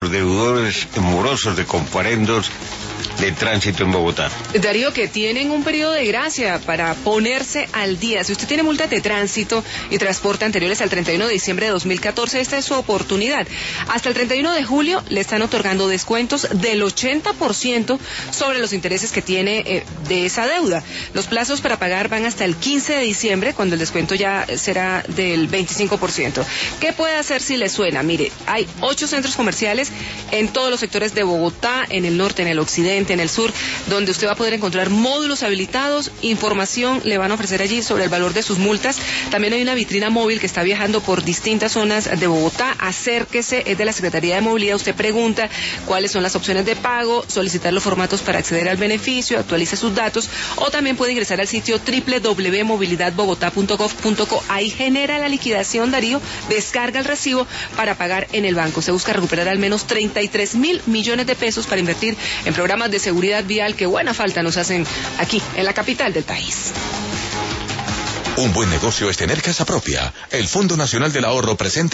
deudores morosos de comparendos de tránsito en Bogotá. Darío, que tienen un periodo de gracia para ponerse al día. Si usted tiene multas de tránsito y transporte anteriores al 31 de diciembre de 2014, esta es su oportunidad. Hasta el 31 de julio le están otorgando descuentos del 80% sobre los intereses que tiene de esa deuda. Los plazos para pagar van hasta el 15 de diciembre, cuando el descuento ya será del 25%. ¿Qué puede hacer si le suena? Mire, hay 8 centros comerciales en todos los sectores de Bogotá, en el norte, en el occidente, en el sur, donde usted va a poder encontrar módulos habilitados, información le van a ofrecer allí sobre el valor de sus multas. También hay una vitrina móvil que está viajando por distintas zonas de Bogotá. Acérquese, es de la Secretaría de Movilidad. Usted pregunta cuáles son las opciones de pago, solicitar los formatos para acceder al beneficio, actualice sus datos, o también puede ingresar al sitio www.movilidadbogotá.gov.co. Ahí genera la liquidación, Darío, descarga el recibo para pagar en el banco. Se busca recuperar al menos 33.000 millones de pesos para invertir en programas de seguridad vial que buena falta nos hacen aquí, en la capital del país. Un buen negocio es tener casa propia. El Fondo Nacional del Ahorro presenta